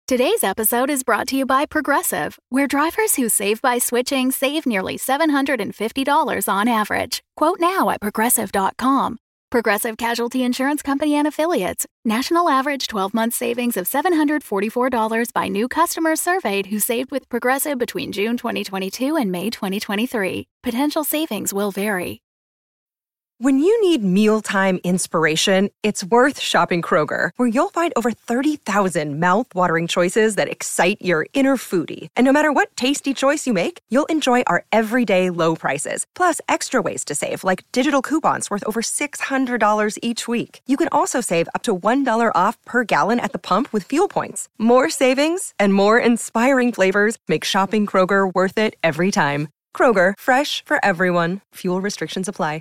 Today's episode is brought to you by Progressive, where drivers who save by switching save nearly $750 on average. Quote now at Progressive.com. Progressive Casualty Insurance Company and Affiliates. National average 12-month savings of $744 by new customers surveyed who saved with Progressive between June 2022 and May 2023. Potential savings will vary. When you need mealtime inspiration, it's worth shopping Kroger, where you'll find over 30,000 mouth-watering choices that excite your inner foodie. And no matter what tasty choice you make, you'll enjoy our everyday low prices, plus extra ways to save, like digital coupons worth over $600 each week. You can also save up to $1 off per gallon at the pump with fuel points. More savings and more inspiring flavors make shopping Kroger worth it every time. Kroger, fresh for everyone. Fuel restrictions apply.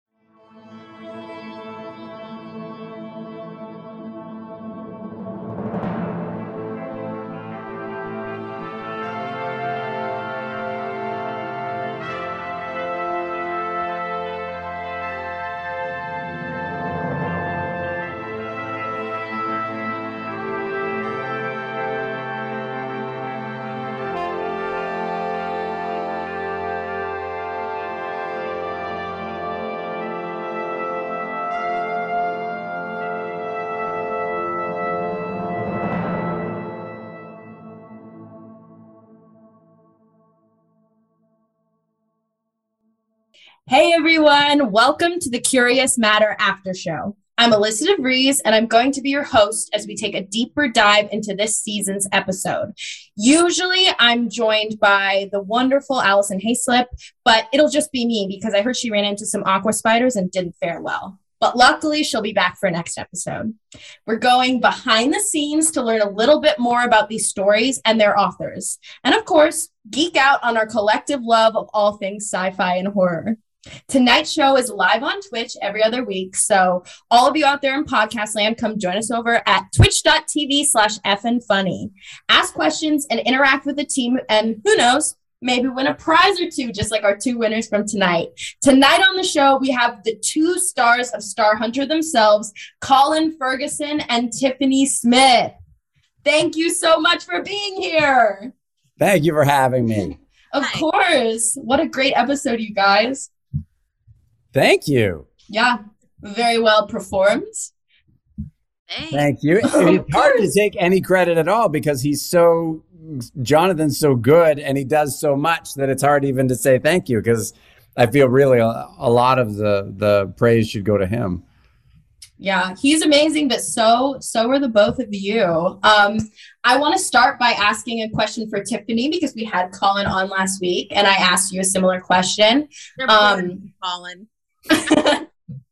Hey everyone, welcome to the Curious Matter After Show. I'm Alyssa DeVries, and I'm going to be your host as we take a deeper dive into this season's episode. Usually I'm joined by the wonderful Allison Hayslip, but it'll just be me because I heard she ran into some aqua spiders and didn't fare well. But luckily, she'll be back for next episode. We're going behind the scenes to learn a little bit more about these stories and their authors. And of course, geek out on our collective love of all things sci-fi and horror. Tonight's show is live on Twitch every other week, so all of you out there in podcast land, come join us over at twitch.tv/fnfunny. Ask questions and interact with the team, and who knows, maybe win a prize or two, just like our two winners from tonight. Tonight on the show, we have the two stars of Star Hunter themselves, Colin Ferguson and Tiffany Smith. Thank you so much for being here. Thank you for having me. Of course. What a great episode, you guys. Thank you. Yeah, very well performed. Thank you. It's hard to take any credit at all because Jonathan's so good and he does so much that it's hard even to say thank you, because I feel really a lot of the praise should go to him. Yeah, he's amazing, but so are the both of you. I want to start by asking a question for Tiffany because we had Colin on last week and I asked you a similar question. Colin. I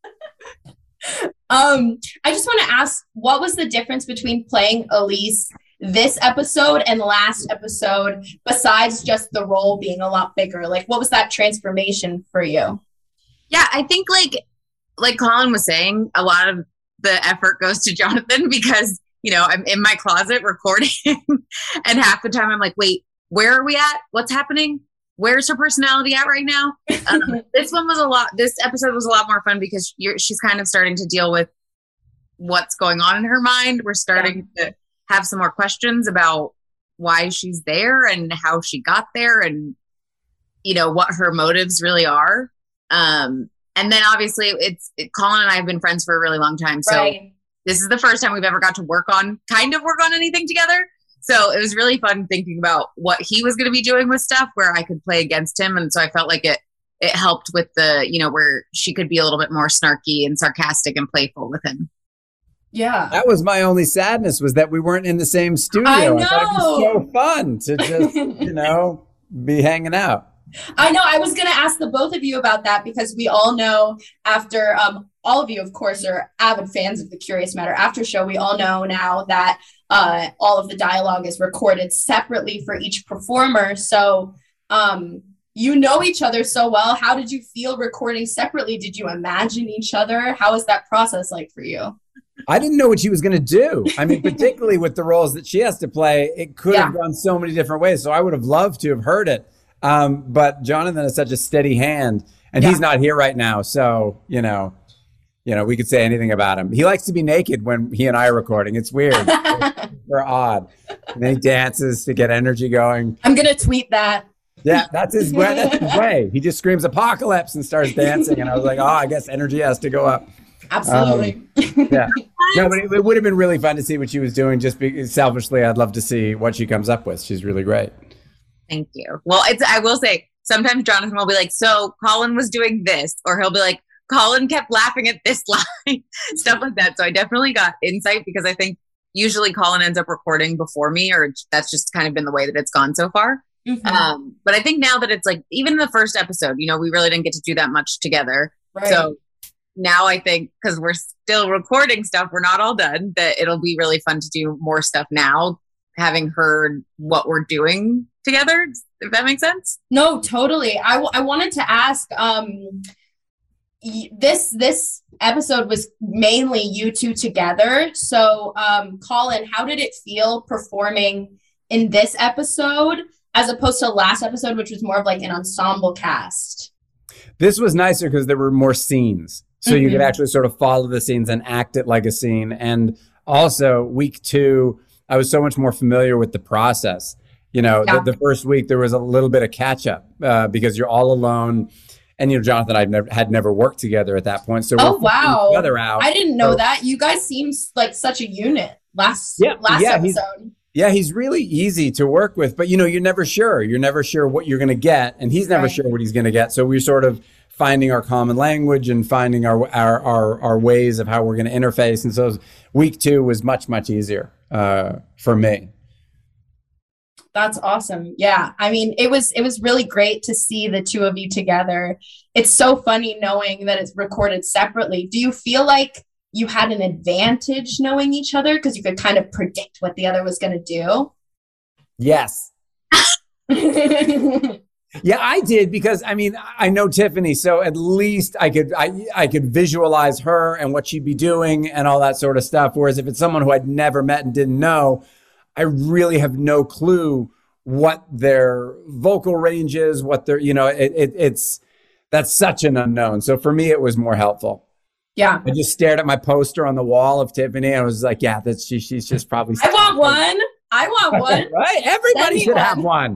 just want to ask, what was the difference between playing Elise this episode and last episode, besides just the role being a lot bigger? Like, what was that transformation for you? Yeah, I think like Colin was saying, a lot of the effort goes to Jonathan because, I'm in my closet recording and half the time I'm like, wait, where are we at? What's happening? Where's her personality at right now? This episode was a lot more fun because she's kind of starting to deal with what's going on in her mind. We're starting to have some more questions about why she's there and how she got there and, what her motives really are. And then obviously Colin and I have been friends for a really long time. So This is the first time we've ever got to work on anything together. So it was really fun thinking about what he was going to be doing with stuff where I could play against him. And so I felt like it helped with the, where she could be a little bit more snarky and sarcastic and playful with him. Yeah. That was my only sadness, was that we weren't in the same studio. I know. I thought it was so fun to just, be hanging out. I know. I was going to ask the both of you about that because we all know after all of you, of course, are avid fans of the Curious Matter After Show. We all know now that all of the dialogue is recorded separately for each performer. So you know each other so well. How did you feel recording separately? Did you imagine each other? How was that process like for you? I didn't know what she was going to do. I mean, particularly with the roles that she has to play, it could have gone so many different ways. So I would have loved to have heard it. But Jonathan is such a steady hand, and he's not here right now. So, we could say anything about him. He likes to be naked when he and I are recording. It's weird. We're odd. And then he dances to get energy going. I'm going to tweet that. Yeah, that's his way. That's his way. He just screams apocalypse and starts dancing. And I was like, oh, I guess energy has to go up. Absolutely. Yeah. No, but it would have been really fun to see what she was doing. Just selfishly, I'd love to see what she comes up with. She's really great. Thank you. Well, I will say, sometimes Jonathan will be like, so Colin was doing this, or he'll be like, Colin kept laughing at this line, stuff like that. So I definitely got insight because I think usually Colin ends up recording before me, or that's just kind of been the way that it's gone so far. Mm-hmm. But I think now that it's like, even in the first episode, we really didn't get to do that much together. Right. So now I think, because we're still recording stuff, we're not all done, that it'll be really fun to do more stuff now, having heard what we're doing together, if that makes sense. No, totally. I wanted to ask, this episode was mainly you two together. So, Colin, how did it feel performing in this episode as opposed to last episode, which was more of like an ensemble cast? This was nicer because there were more scenes. So you could actually sort of follow the scenes and act it like a scene. And also week 2, I was so much more familiar with the process. The first week there was a little bit of catch up because you're all alone. And, Jonathan and I had never worked together at that point. So oh, wow. Each other out. I didn't know that. You guys seem like such a unit last episode. He's really easy to work with, but you're never sure. You're never sure what you're going to get, and he's never sure what he's going to get. So we're sort of finding our common language and finding our ways of how we're going to interface. And so week 2 was much, much easier for me. That's awesome. Yeah. I mean, it was really great to see the two of you together. It's so funny knowing that it's recorded separately. Do you feel like you had an advantage knowing each other because you could kind of predict what the other was going to do? Yes. Yeah, I did, because I know Tiffany, so at least I could visualize her and what she'd be doing and all that sort of stuff. Whereas if it's someone who I'd never met and didn't know, I really have no clue what their vocal range is, what their, that's such an unknown. So for me, it was more helpful. Yeah. I just stared at my poster on the wall of Tiffany. And I was like, yeah, she's just probably. I want one. Right? Everybody should have one.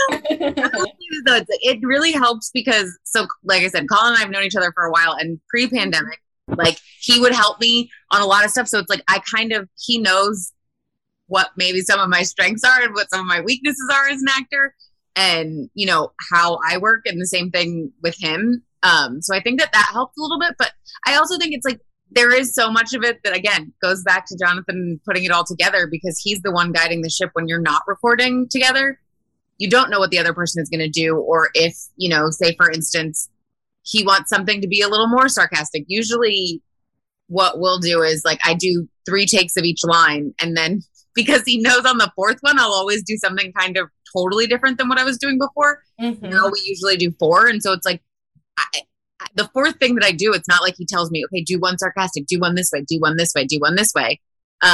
It really helps because, so like I said, Colin and I have known each other for a while, and pre-pandemic, like he would help me on a lot of stuff. So it's like, he knows what maybe some of my strengths are and what some of my weaknesses are as an actor, and, how I work, and the same thing with him. So I think that helps a little bit, but I also think it's like, there is so much of it that, again, goes back to Jonathan putting it all together, because he's the one guiding the ship when you're not recording together. You don't know what the other person is going to do. Or if, say, for instance, he wants something to be a little more sarcastic. Usually what we'll do is, like, I do 3 takes of each line. And then because he knows on the 4th one, I'll always do something kind of totally different than what I was doing before. Mm-hmm. Now we usually do 4. And so it's like, the 4th thing that I do, it's not like he tells me, okay, do one sarcastic, do one this way, do one this way, do one this way.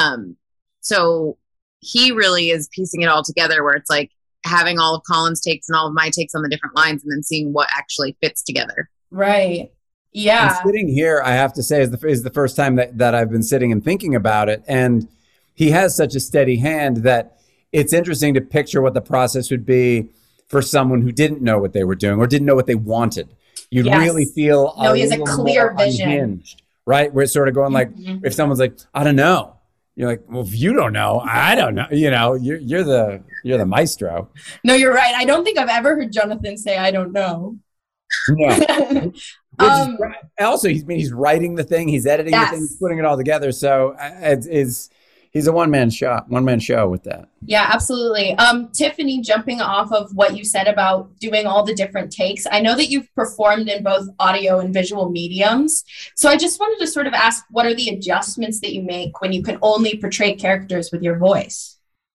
So he really is piecing it all together, where it's like having all of Colin's takes and all of my takes on the different lines, and then seeing what actually fits together. Right. Yeah. And sitting here, I have to say, is the first time that I've been sitting and thinking about it. And he has such a steady hand that it's interesting to picture what the process would be for someone who didn't know what they were doing or didn't know what they wanted. You'd really feel he has a clear vision, unhinged, right? We're sort of going like, if someone's like, I don't know, you're like, well, if you don't know, I don't know. You're the maestro. No, you're right. I don't think I've ever heard Jonathan say, I don't know. No. Also, he's writing the thing, he's editing the thing, he's putting it all together. So he's a one-man show with that. Yeah, absolutely. Tiffany, jumping off of what you said about doing all the different takes, I know that you've performed in both audio and visual mediums. So I just wanted to sort of ask, what are the adjustments that you make when you can only portray characters with your voice?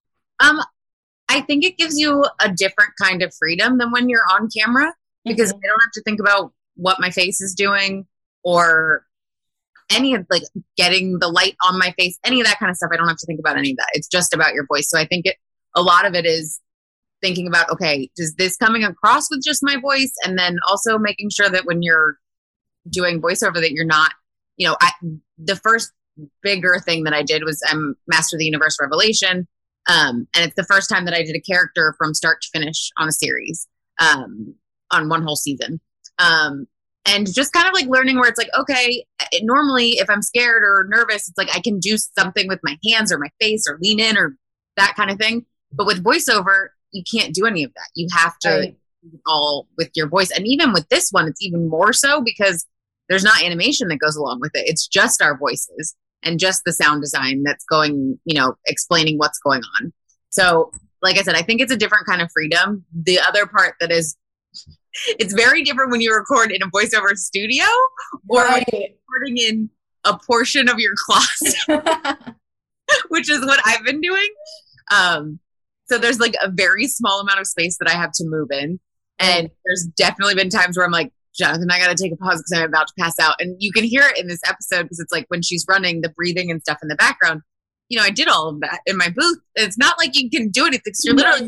I think it gives you a different kind of freedom than when you're on camera, because I don't have to think about what my face is doing or any of, like, getting the light on my face, any of that kind of stuff. I don't have to think about any of that. It's just about your voice. So I think a lot of it is thinking about, okay, is this coming across with just my voice? And then also making sure that when you're doing voiceover that you're not, the first bigger thing that I did was Master of the Universe Revelation. And it's the first time that I did a character from start to finish on a series, on one whole season. And just kind of like learning where it's like, okay, normally if I'm scared or nervous, it's like I can do something with my hands or my face or lean in or that kind of thing. But with voiceover, you can't do any of that. You have to do all with your voice. And even with this one, it's even more so because there's not animation that goes along with it. It's just our voices and just the sound design that's going, explaining what's going on. So like I said, I think it's a different kind of freedom. The other part that is, it's very different when you record in a voiceover studio or when you're recording in a portion of your closet, which is what I've been doing. So there's like a very small amount of space that I have to move in. And there's definitely been times where I'm like, Jonathan, I got to take a pause because I'm about to pass out. And you can hear it in this episode because it's like when she's running, the breathing and stuff in the background. I did all of that in my booth. It's not like you can do anything. You're literally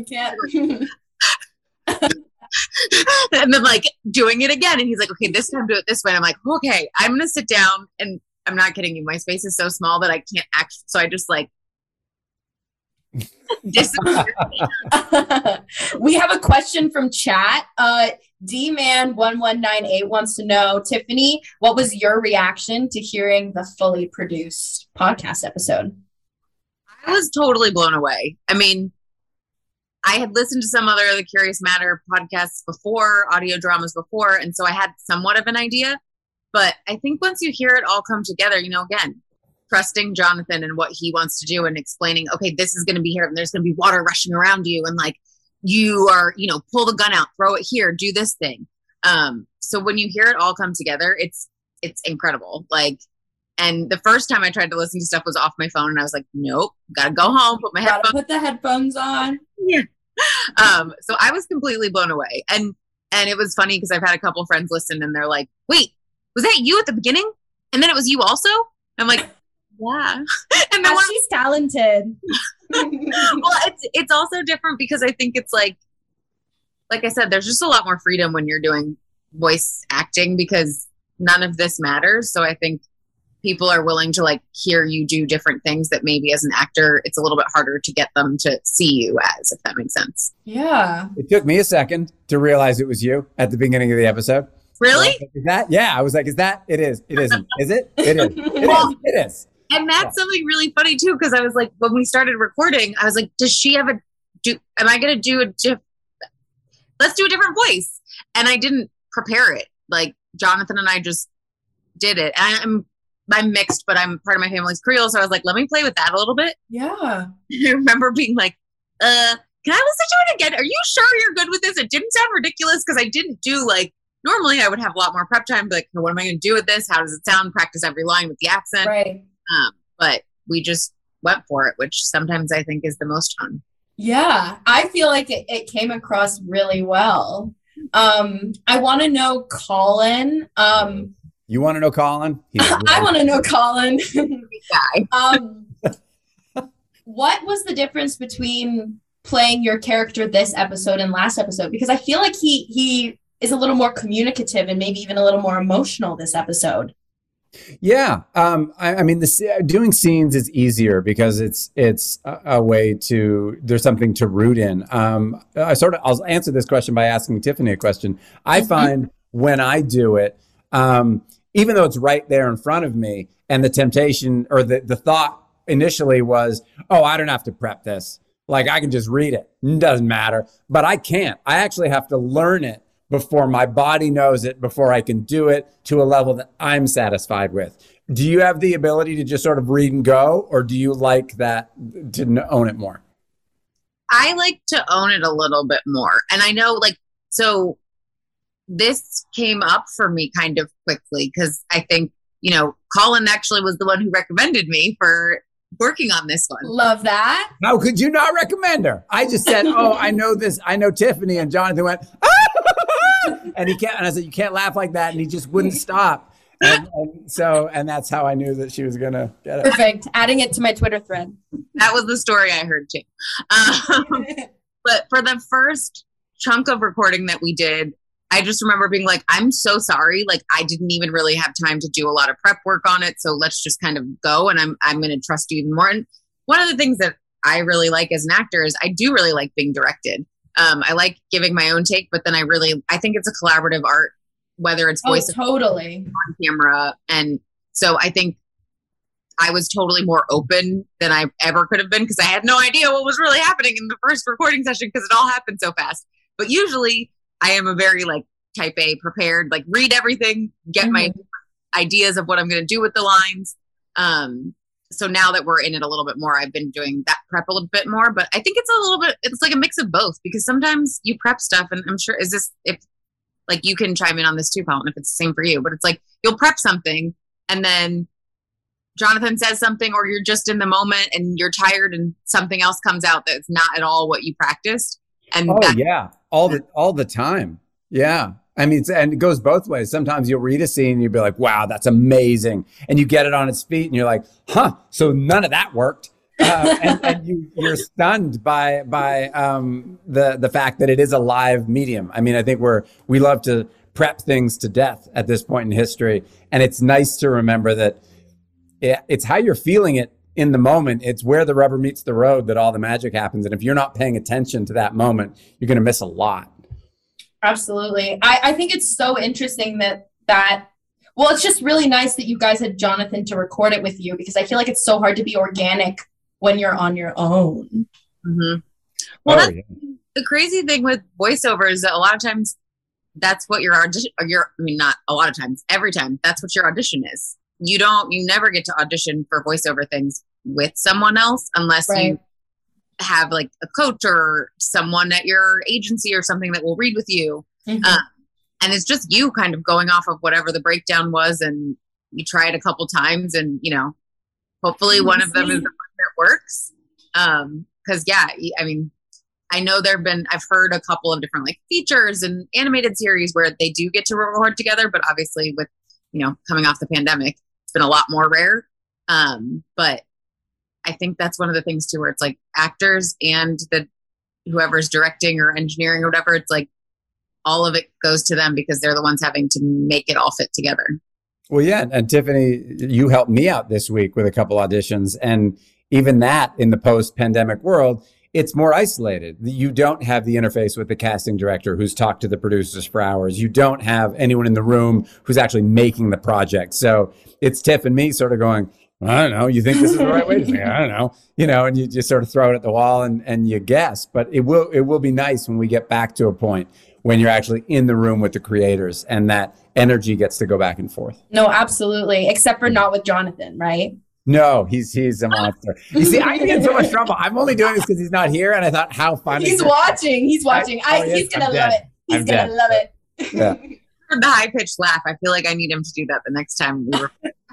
and then like doing it again. And he's like, okay, this time do it this way. And I'm like, okay, I'm going to sit down. And I'm not kidding you. My space is so small that I can't actually. So I just like disappear. We have a question from chat. DMan1198 wants to know, Tiffany, what was your reaction to hearing the fully produced podcast episode? I was totally blown away. I mean, I had listened to some other The Curious Matter podcasts before, audio dramas before, and so I had somewhat of an idea. But I think once you hear it all come together, again, trusting Jonathan and what he wants to do and explaining, okay, this is going to be here and there's going to be water rushing around you. And like, you are, pull the gun out, throw it here, do this thing. So when you hear it all come together, it's incredible. Like, and the first time I tried to listen to stuff was off my phone and I was like, nope, gotta go home, put the headphones on. Yeah. So I was completely blown away. And it was funny because I've had a couple friends listen and they're like, wait, was that you at the beginning? And then it was you also? I'm like, yeah. And then she's talented. Well, it's also different because I think it's like I said, there's just a lot more freedom when you're doing voice acting because none of this matters. So I think people are willing to like hear you do different things that maybe as an actor, it's a little bit harder to get them to see you as, if that makes sense. Yeah. It took me a second to realize it was you at the beginning of the episode. Really? Is that? Yeah. I was like, is that? It is. It isn't. Is it? It is. It is. And that's something really funny too, because I was like, when we started recording, I was like, does she have am I going to do let's do a different voice. And I didn't prepare it. Like Jonathan and I just did it. And I'm mixed, but I'm part of my family's Creole. So I was like, let me play with that a little bit. Yeah. I remember being like, can I listen to it again? Are you sure you're good with this? It didn't sound ridiculous because I didn't do like, normally I would have a lot more prep time. Be like, what am I going to do with this? How does it sound? Practice every line with the accent. Right. But we just went for it, which sometimes I think is the most fun. Yeah. I feel like it came across really well. I want to know Colin. You want to know Colin? I want to know Colin. Guy. What was the difference between playing your character this episode and last episode? Because I feel like he is a little more communicative and maybe even a little more emotional this episode. Yeah. I mean, doing scenes is easier because it's a way to, there's something to root in. I'll answer this question by asking Tiffany a question. I find when I do it, even though it's right there in front of me and the temptation or the thought initially was, oh, I don't have to prep this. Like I can just read it. It doesn't matter, but I can't. I actually have to learn it before my body knows it, before I can do it to a level that I'm satisfied with. Do you have the ability to just sort of read and go, or do you like that to own it more? I like to own it a little bit more. And I know so this came up for me kind of quickly because I think, Colin actually was the one who recommended me for working on this one. Love that. How could you not recommend her? I just said, oh, I know this. I know Tiffany, and Jonathan went, and I said, you can't laugh like that. And he just wouldn't stop. And that's how I knew that she was going to get it. Perfect. Adding it to my Twitter thread. That was the story I heard too. But for the first chunk of recording that we did, I just remember being like, I'm so sorry. Like I didn't even really have time to do a lot of prep work on it. So let's just kind of go and I'm going to trust you even more. And one of the things that I really like as an actor is I do really like being directed. I like giving my own take, but then I think it's a collaborative art, whether it's voice totally on camera. And so I think I was totally more open than I ever could have been because I had no idea what was really happening in the first recording session because it all happened so fast. But usually I am a very like type A prepared, like read everything, get my ideas of what I'm going to do with the lines. So now that we're in it a little bit more, I've been doing that prep a little bit more, but I think it's like a mix of both because sometimes you prep stuff and I'm sure if like you can chime in on this too, Colin, if it's the same for you, but it's like you'll prep something and then Jonathan says something or you're just in the moment and you're tired and something else comes out that's not at all what you practiced. And all the time. Yeah. I mean, and it goes both ways. Sometimes you'll read a scene and you'll be like, wow, that's amazing. And you get it on its feet and you're like, so none of that worked. And you're stunned by the fact that it is a live medium. I mean, I think we love to prep things to death at this point in history. And it's nice to remember that it's how you're feeling it in the moment. It's where the rubber meets the road that all the magic happens. And if you're not paying attention to that moment, you're going to miss a lot. Absolutely. I think it's so interesting that well, it's just really nice that you guys had Jonathan to record it with you because I feel like it's so hard to be organic when you're on your own. Mm-hmm. Well, the crazy thing with voiceover is that a lot of times that's what your audition, not a lot of times, every time that's what your audition is. You never get to audition for voiceover things with someone else unless you have like a coach or someone at your agency or something that will read with you. Mm-hmm. And it's just you kind of going off of whatever the breakdown was and you try it a couple times and, hopefully one of them is the one that works. Cause I mean, I know I've heard a couple of different like features and animated series where they do get to record together, but obviously with, coming off the pandemic, it's been a lot more rare. But I think that's one of the things too, where it's like actors and whoever's directing or engineering or whatever, it's like all of it goes to them because they're the ones having to make it all fit together. Well, yeah. And Tiffany, you helped me out this week with a couple auditions. And even that in the post-pandemic world, it's more isolated. You don't have the interface with the casting director who's talked to the producers for hours. You don't have anyone in the room who's actually making the project. So it's Tiff and me sort of going, I don't know. You think this is the right way to think? I don't know. And you just sort of throw it at the wall and you guess. But it will be nice when we get back to a point when you're actually in the room with the creators and that energy gets to go back and forth. No, absolutely. Except for not with Jonathan, right? No, he's a monster. You see, I get in so much trouble. I'm only doing this because he's not here. And I thought, how funny. He's watching. He's watching. He's going to love it. He's going to love it. Yeah. For the high-pitched laugh, I feel like I need him to do that the next time we were.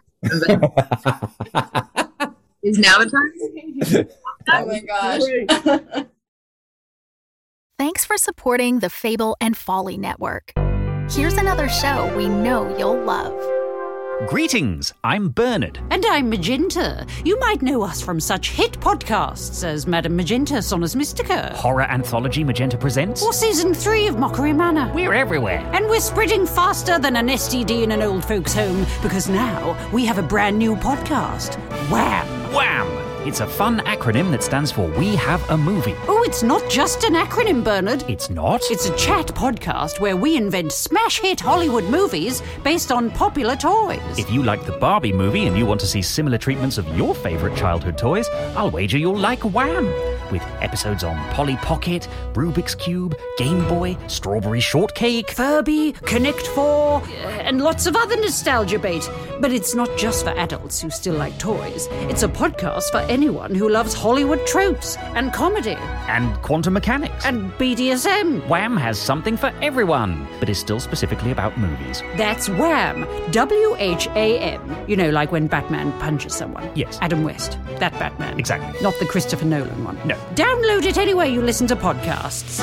Is now the time? Oh my gosh. Thanks for supporting the Fable and Folly Network. Here's another show we know you'll love. Greetings, I'm Bernard. And I'm Magenta. You might know us from such hit podcasts as Madame Magenta, Sonus Mystica. Horror anthology Magenta Presents. Or Season 3 of Mockery Manor. We're everywhere. And we're spreading faster than an STD in an old folks' home because now we have a brand new podcast. Wham! Wham! It's a fun acronym that stands for We Have a Movie. Oh, it's not just an acronym, Bernard. It's not? It's a chat podcast where we invent smash hit Hollywood movies based on popular toys. If you like the Barbie movie and you want to see similar treatments of your favourite childhood toys, I'll wager you'll like Wham! With episodes on Polly Pocket, Rubik's Cube, Game Boy, Strawberry Shortcake, Furby, Connect 4, and lots of other nostalgia bait. But it's not just for adults who still like toys. It's a podcast for anyone who loves Hollywood tropes and comedy. And quantum mechanics. And BDSM. Wham has something for everyone, but is still specifically about movies. That's Wham. WHAM. You know, like when Batman punches someone. Yes. Adam West. That Batman. Exactly. Not the Christopher Nolan one. No. Download it anywhere you listen to podcasts.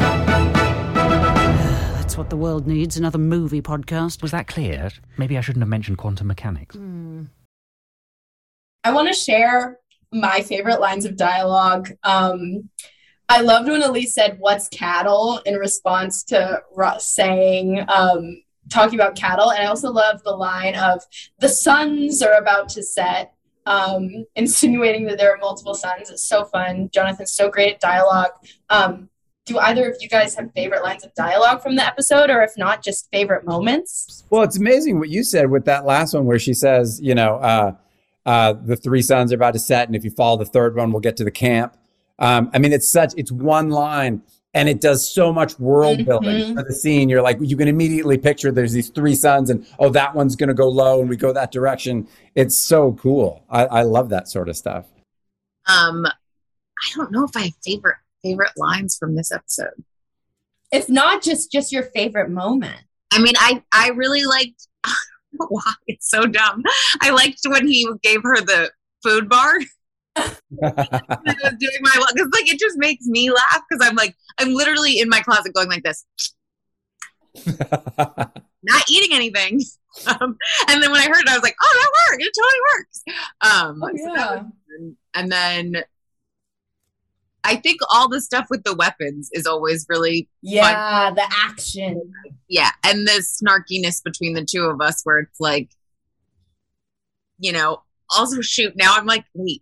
That's what the world needs, another movie podcast. Was that clear? Maybe I shouldn't have mentioned quantum mechanics. I want to share my favorite lines of dialogue. I loved when Elise said, "What's cattle?" in response to Russ saying, talking about cattle. And I also love the line of, "The suns are about to set." insinuating that there are multiple sons. It's so fun. Jonathan's so great at dialogue. Do either of you guys have favorite lines of dialogue from the episode, or if not, just favorite moments? Well, it's amazing what you said with that last one where she says, the 3 sons are about to set, and if you follow the third one, we'll get to the camp. It's one line, and it does so much world building for the scene. You're like, you can immediately picture there's these 3 sons, and that one's going to go low, and we go that direction. It's so cool. I love that sort of stuff. I don't know if I have favorite lines from this episode. If not, just your favorite moment. I mean, I really liked, I don't know why, it's so dumb. I liked when he gave her the food bar. I was doing because it just makes me laugh, because I'm literally in my closet going like this, not eating anything. And then when I heard it, I was like, oh, that worked. It totally works. And then I think all the stuff with the weapons is always really fun. The action. Yeah, and the snarkiness between the two of us where it's like, also shoot, now I'm like, wait,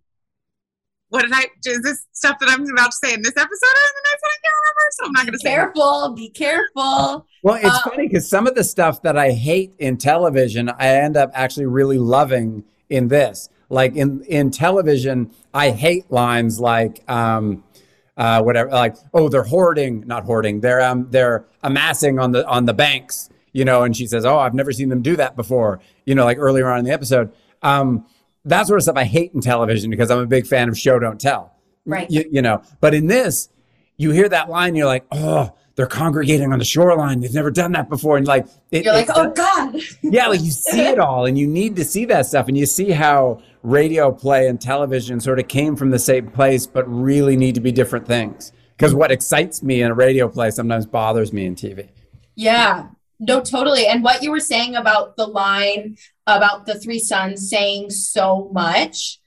is this stuff that I'm about to say in this episode or in the next one? I can't remember, so I'm not going to say it. Be careful. Well, it's funny because some of the stuff that I hate in television, I end up actually really loving in this. Like in television, I hate lines like, whatever, like, oh, they're not hoarding. They're amassing on the banks, and she says, oh, I've never seen them do that before, like earlier on in the episode. That sort of stuff I hate in television because I'm a big fan of show, don't tell. Right. But in this, you hear that line, you're like, oh, they're congregating on the shoreline. They've never done that before. And you're like, oh God. Yeah. Like you see it all, and you need to see that stuff. And you see how radio play and television sort of came from the same place, but really need to be different things. Because what excites me in a radio play sometimes bothers me in TV. Yeah, no, totally. And what you were saying about the line about the 3 sons saying so much,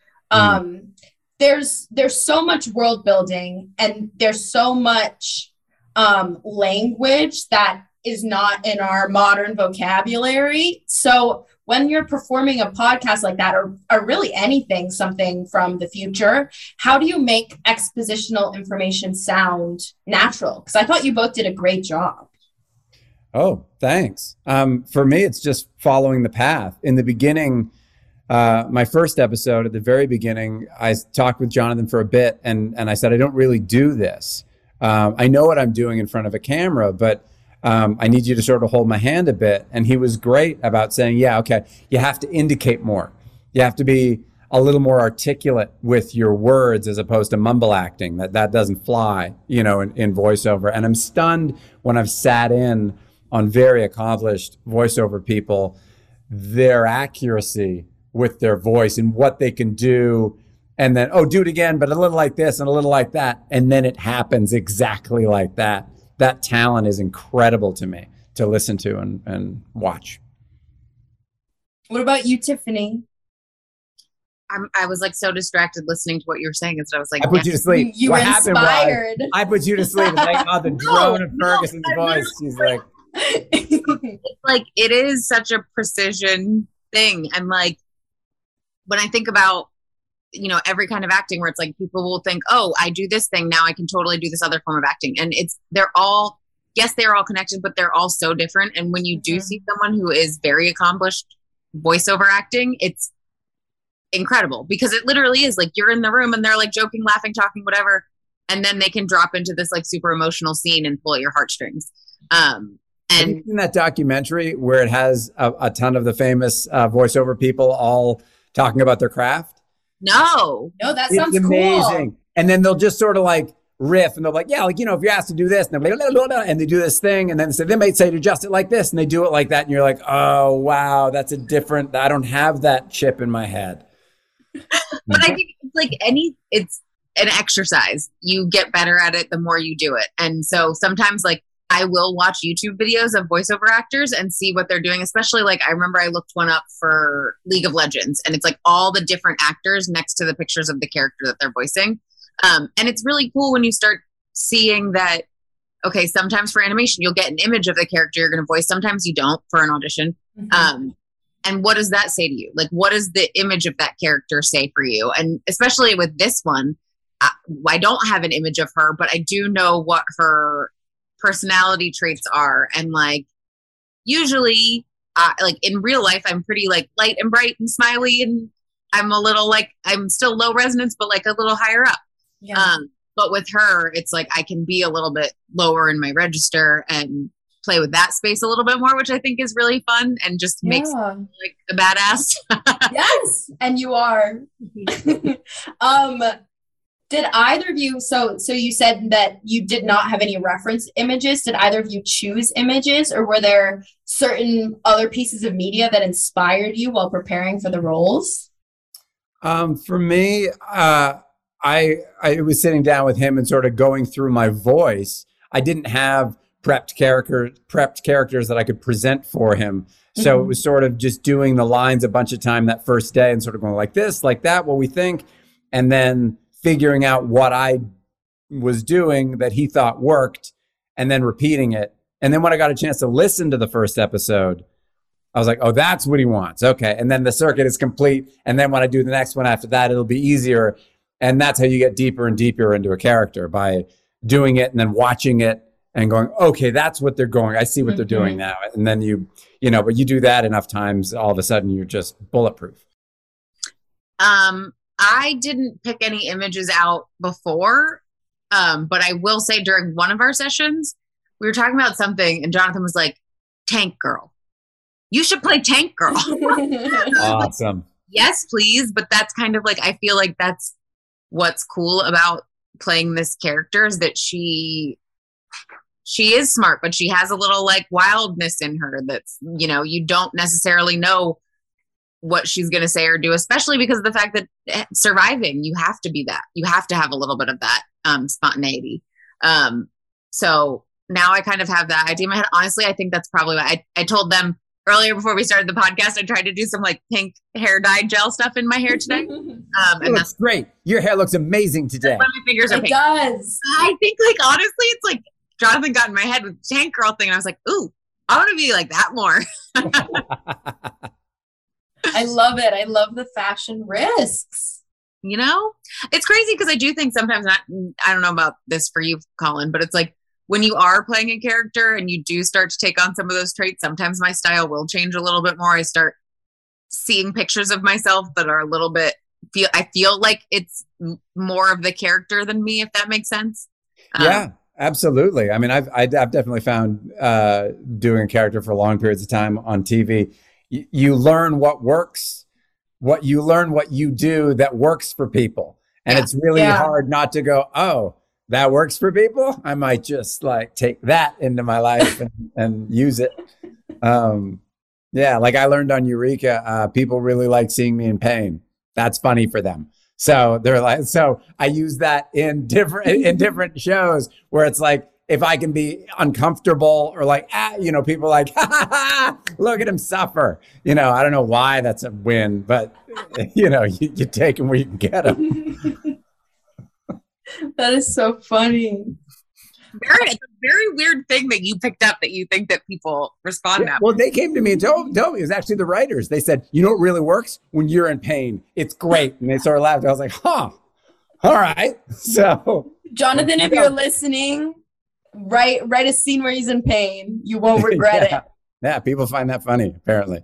there's so much world building, and there's so much language that is not in our modern vocabulary. So when you're performing a podcast like that, or really anything, something from the future, how do you make expositional information sound natural? Because I thought you both did a great job. Oh, thanks. For me, it's just following the path. In the beginning, my first episode, at the very beginning, I talked with Jonathan for a bit, and I said, I don't really do this. I know what I'm doing in front of a camera, but I need you to sort of hold my hand a bit. And he was great about saying, yeah, okay, you have to indicate more. You have to be a little more articulate with your words as opposed to mumble acting. That doesn't fly, in voiceover. And I'm stunned when I've sat in on very accomplished voiceover people, their accuracy with their voice and what they can do. And then, do it again, but a little like this and a little like that. And then it happens exactly like that. That talent is incredible to me to listen to and watch. What about you, Tiffany? I was like so distracted listening to what you were saying, and so I was like, I put you to sleep. You were inspired. I put you to sleep. Like, the drone of Ferguson's voice. She's like, like, it is such a precision thing. And like, when I think about, every kind of acting where it's like people will think, oh, I do this thing, now I can totally do this other form of acting. And they're all connected, but they're all so different. And when you do see someone who is very accomplished voiceover acting, it's incredible, because it literally is like you're in the room and they're like joking, laughing, talking, whatever. And then they can drop into this like super emotional scene and pull at your heartstrings. Have you seen that documentary where it has a ton of the famous voiceover people all talking about their craft? No, that sounds amazing. Cool. And then they'll just sort of like riff, and they're like, yeah, like, if you're asked to do this, and they're like, and they do this thing, and then they might say to adjust it like this, and they do it like that, and you're like, oh wow, that's I don't have that chip in my head. But I think it's like it's an exercise. You get better at it the more you do it. And so sometimes like I will watch YouTube videos of voiceover actors and see what they're doing. Especially like I remember I looked one up for League of Legends, and it's like all the different actors next to the pictures of the character that they're voicing. And it's really cool when you start seeing that, okay, sometimes for animation, you'll get an image of the character you're going to voice. Sometimes you don't for an audition. And what does that say to you? Like, what does the image of that character say for you? And especially with this one, I don't have an image of her, but I do know what her personality traits are. And like, usually, like in real life, I'm pretty like light and bright and smiley, and I'm a little like, I'm still low resonance, but like a little higher up. Yeah. But with her, it's like I can be a little bit lower in my register and play with that space a little bit more, which I think is really fun and just makes me like a badass. Yes, and you are. Did either of you, so you said that you did not have any reference images. Did either of you choose images, or were there certain other pieces of media that inspired you while preparing for the roles? For me, I was sitting down with him and sort of going through my voice. I didn't have prepped characters that I could present for him. So it was sort of just doing the lines a bunch of time that first day and sort of going like this, like that, what we think, and then figuring out what I was doing that he thought worked and then repeating it. And then when I got a chance to listen to the first episode, I was like, oh, that's what he wants. Okay. And then the circuit is complete. And then when I do the next one after that, it'll be easier. And that's how you get deeper and deeper into a character, by doing it and then watching it and going, okay, that's what they're going. I see what they're doing now. And then but you do that enough times, all of a sudden you're just bulletproof. I didn't pick any images out before, but I will say during one of our sessions, we were talking about something and Jonathan was like, Tank Girl. You should play Tank Girl. Awesome. Yes, please. But that's kind of like, I feel like that's what's cool about playing this character, is that she is smart, but she has a little like wildness in her that's, you don't necessarily know what she's going to say or do, especially because of the fact that surviving, you have to be that. You have to have a little bit of that spontaneity. So now I kind of have that idea in my head. Honestly, I think that's probably why I told them earlier before we started the podcast, I tried to do some like pink hair dye gel stuff in my hair today. And that's great. Your hair looks amazing today. My fingers are pink. It does. I think like, honestly, it's like Jonathan got in my head with the Tank Girl thing. And I was like, ooh, I want to be like that more. I love it. I love the fashion risks. It's crazy because I do think sometimes, I don't know about this for you, Colin, but it's like when you are playing a character and you do start to take on some of those traits, sometimes my style will change a little bit more. I start seeing pictures of myself that are a little bit, I feel like it's more of the character than me, if that makes sense. Yeah, absolutely. I mean, I've definitely found doing a character for long periods of time on TV, you learn what works, what you do that works for people. And it's really hard not to go, oh, that works for people. I might just like take that into my life and use it. Like I learned on Eureka, people really like seeing me in pain. That's funny for them. So they're like, so I use that in different shows where it's like, if I can be uncomfortable or like, people like, ha, ha, ha, look at him suffer. I don't know why that's a win, but you take him where you can get him. That is so funny. It's a very weird thing that you picked up that you think that people respond that. Well, they came to me and told me, it was actually the writers. They said, what really works? When you're in pain. It's great. And they sort of laughed. I was like, huh, all right. So Jonathan, if you're listening, write a scene where he's in pain. You won't regret it. Yeah, people find that funny, apparently.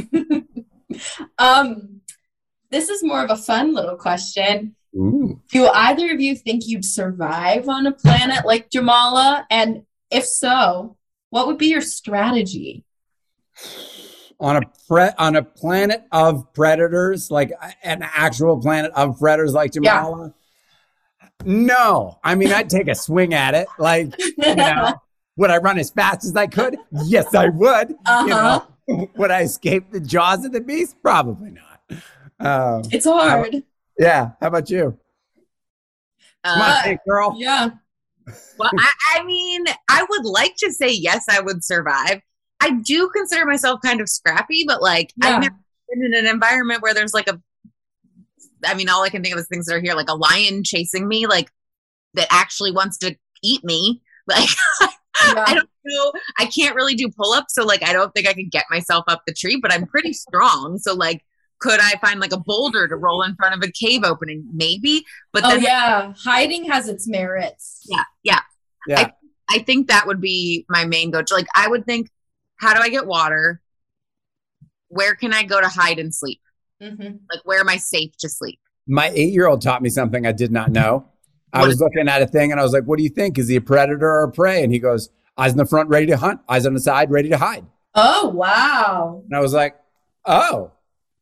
This is more of a fun little question. Ooh. Do either of you think you'd survive on a planet like Jamala? And if so, what would be your strategy? On a planet of predators, like an actual planet of predators like Jamala? Yeah. No. I mean, I'd take a swing at it. Like, would I run as fast as I could? Yes, I would. Would I escape the jaws of the beast? Probably not. It's hard. Yeah. How about you? Come on, hey, girl. Yeah. Well, I mean, I would like to say yes, I would survive. I do consider myself kind of scrappy, but like I've never been in an environment where there's like all I can think of is things that are here, like a lion chasing me, like that actually wants to eat me. Like Yeah. I don't know. I can't really do pull-ups. So like, I don't think I could get myself up the tree, but I'm pretty strong. So like, could I find like a boulder to roll in front of a cave opening? Maybe. But then hiding has its merits. Yeah. I think that would be my main go-to. Like, I would think, how do I get water? Where can I go to hide and sleep? Mm-hmm. Like, where am I safe to sleep? My 8-year-old taught me something I did not know. I was looking at a thing and I was like, what do you think? Is he a predator or a prey? And he goes, eyes in the front, ready to hunt. Eyes on the side, ready to hide. Oh, wow. And I was like, oh.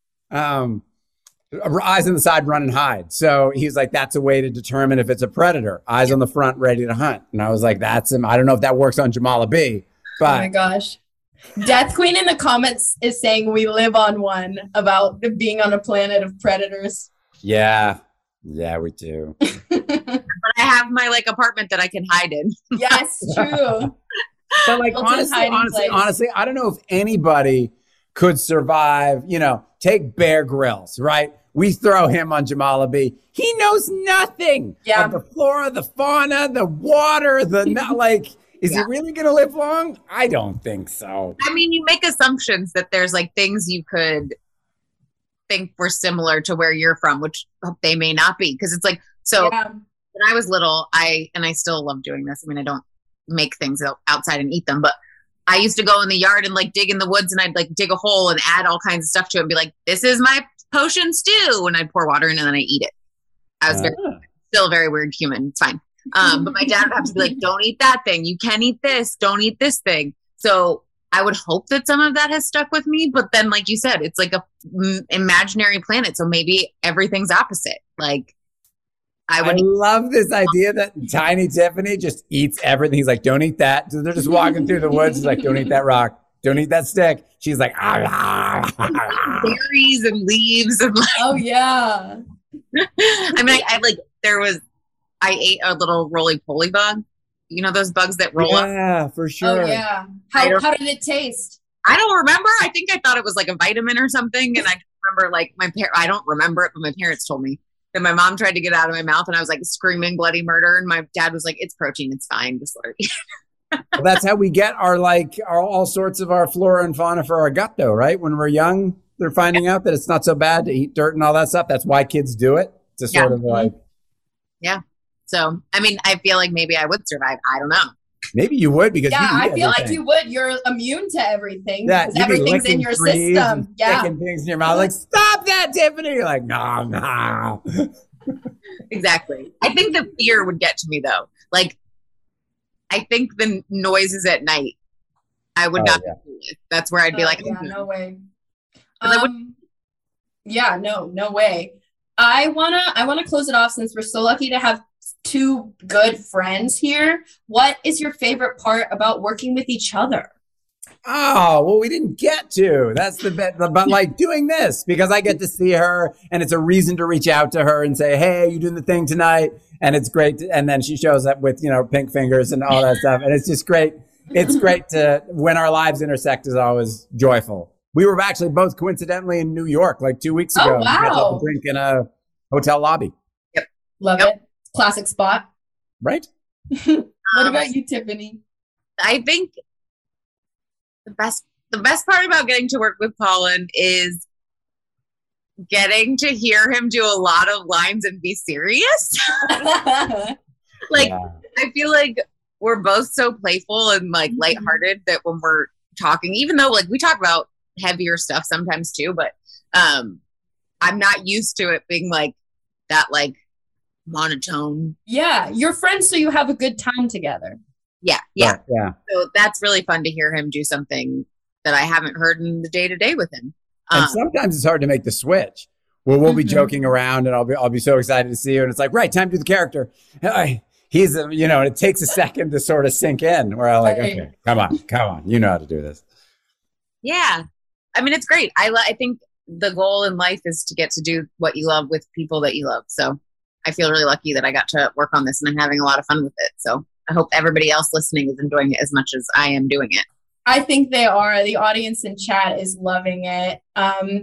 Eyes on the side, run and hide. So he's like, that's a way to determine if it's a predator. Eyes on the front, ready to hunt. And I was like, that's him. I don't know if that works on Jamala B. But oh my gosh. Death Queen in the comments is saying we live on one about being on a planet of predators. Yeah, we do. But I have my like apartment that I can hide in. Yes, true. But like honestly, I don't know if anybody could survive, take Bear Grylls, right? We throw him on Jamala B. He knows nothing of the flora, the fauna, the water, is he really going to live long? I don't think so. I mean, you make assumptions that there's like things you could think were similar to where you're from, which they may not be. Because it's like, when I was little, and I still love doing this. I mean, I don't make things outside and eat them, but I used to go in the yard and like dig in the woods and I'd like dig a hole and add all kinds of stuff to it and be like, this is my potion stew. And I'd pour water in and then I eat it. I was still a very weird human. It's fine. But my dad would have to be like, don't eat that thing. You can eat this. Don't eat this thing. So I would hope that some of that has stuck with me. But then, like you said, it's like a imaginary planet. So maybe everything's opposite. Like I love this idea that Tiny Tiffany just eats everything. He's like, don't eat that. So they're just walking through the woods. He's like, don't eat that rock. Don't eat that stick. She's like, berries and leaves. And like, oh, yeah. I mean, I ate a little roly-poly bug. You know those bugs that roll up? Yeah, for sure. Oh, yeah. How did it taste? I don't remember. I think I thought it was like a vitamin or something. And I remember like I don't remember it, but my parents told me that my mom tried to get it out of my mouth and I was like screaming bloody murder. And my dad was like, it's protein. It's fine. Just let it. Well, that's how we get our all sorts of our flora and fauna for our gut though, right? When we're young, they're finding out that it's not so bad to eat dirt and all that stuff. That's why kids do it. To sort of like. Yeah. So, I mean, I feel like maybe I would survive. I don't know. Maybe you would because I feel like you would. You're immune to everything because everything's in your system. Yeah, sticking things in your mouth. Like, stop that, Tiffany. You're like, no. Exactly. I think the fear would get to me though. Like, I think the noises at night, I would not be cool with. That's where I'd be like, no way. No way. I wanna close it off since we're so lucky to have two good friends here. What is your favorite part about working with each other? Oh, well, we didn't get to. That's the bit. But like doing this because I get to see her and it's a reason to reach out to her and say, hey, you doing the thing tonight? And it's great. And then she shows up with, pink fingers and all that stuff. And it's just great. It's great to when our lives intersect is always joyful. We were actually both coincidentally in New York like 2 weeks ago. Oh, wow. We had a drink in a hotel lobby. Yep. Love it. Classic spot. Right. What about you, Tiffany? I think the best part about getting to work with Colin is getting to hear him do a lot of lines and be serious. I feel like we're both so playful and like lighthearted that when we're talking, even though like we talk about heavier stuff sometimes too, but I'm not used to it being like that, like monotone. Yeah, you're friends, so you have a good time together. Yeah. So that's really fun to hear him do something that I haven't heard in the day-to-day with him. And sometimes it's hard to make the switch. Well, we'll be joking around, and I'll be so excited to see you, and it's like, right, time to do the character. He's it takes a second to sort of sink in. Where I'm like, okay, come on, you know how to do this. Yeah, I mean, it's great. I think the goal in life is to get to do what you love with people that you love. So I feel really lucky that I got to work on this and I'm having a lot of fun with it. So I hope everybody else listening is enjoying it as much as I am doing it. I think they are. The audience in chat is loving it.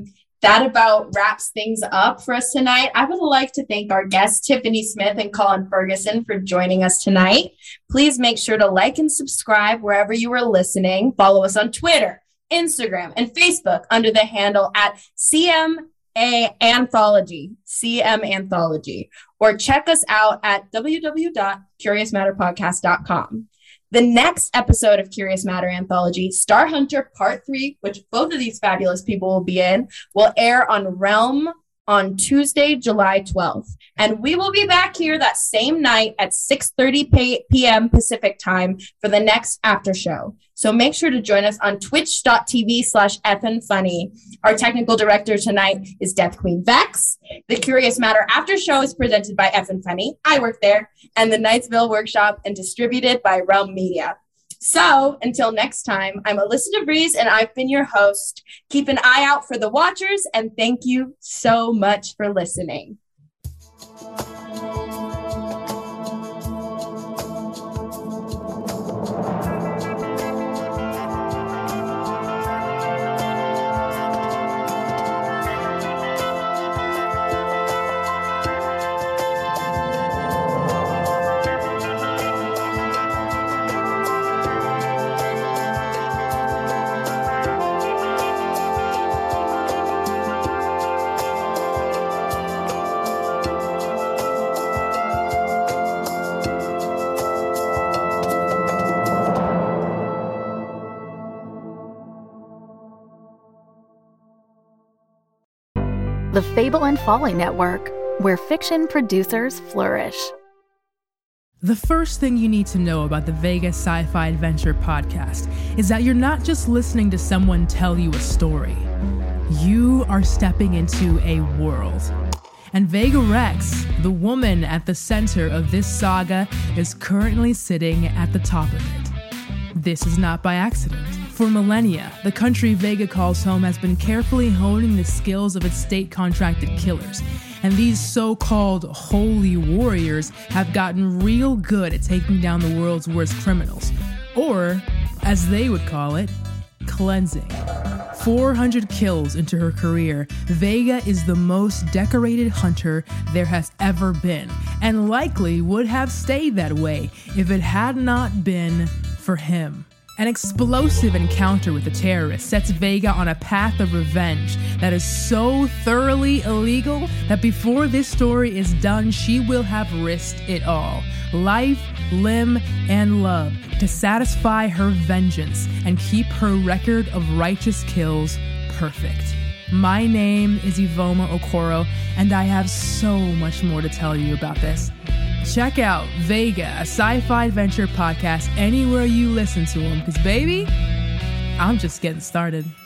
that about wraps things up for us tonight. I would like to thank our guests, Tiffany Smith and Colin Ferguson, for joining us tonight. Please make sure to like and subscribe wherever you are listening. Follow us on Twitter, Instagram, and Facebook under the handle at CM Anthology, or check us out at www.curiousmatterpodcast.com. The next episode of Curious Matter Anthology, Star Hunter Part 3, which both of these fabulous people will be in, will air on Realm on Tuesday, July 12th. And we will be back here that same night at 6:30 p.m. Pacific time for the next after show. So make sure to join us on twitch.tv/FNFunny. Our technical director tonight is Death Queen Vex. The Curious Matter After Show is presented by FNFunny. I work there. And the Knightsville Workshop and distributed by Realm Media. So until next time, I'm Alyssa DeVries and I've been your host. Keep an eye out for the Watchers and thank you so much for listening. The Fable and Folly Network, where fiction producers flourish. The first thing you need to know about the Vega Sci-Fi Adventure podcast is that you're not just listening to someone tell you a story. You are stepping into a world. And Vega Rex, the woman at the center of this saga, is currently sitting at the top of it. This is not by accident. For millennia, the country Vega calls home has been carefully honing the skills of its state-contracted killers, and these so-called holy warriors have gotten real good at taking down the world's worst criminals, or, as they would call it, cleansing. 400 kills into her career, Vega is the most decorated hunter there has ever been, and likely would have stayed that way if it had not been for him. An explosive encounter with the terrorists sets Vega on a path of revenge that is so thoroughly illegal that before this story is done, she will have risked it all. Life, limb, and love to satisfy her vengeance and keep her record of righteous kills perfect. My name is Ivoma Okoro, and I have so much more to tell you about this. Check out Vega, a sci-fi adventure podcast, anywhere you listen to them, because baby, I'm just getting started.